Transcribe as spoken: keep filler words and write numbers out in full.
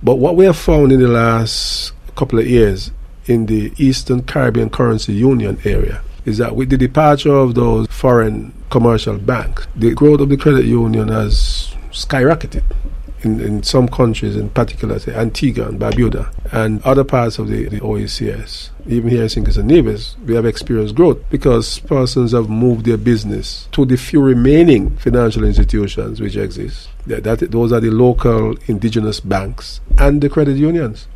But what we have found in the last couple of years in the Eastern Caribbean Currency Union area is that with the departure of those foreign commercial banks, the growth of the credit union has skyrocketed. In, in some countries, in particular, say Antigua and Barbuda, and other parts of the, the O E C S, even here in Saint Kitts and Nevis, we have experienced growth because persons have moved their business to the few remaining financial institutions which exist. That, that those are the local indigenous banks and the credit unions.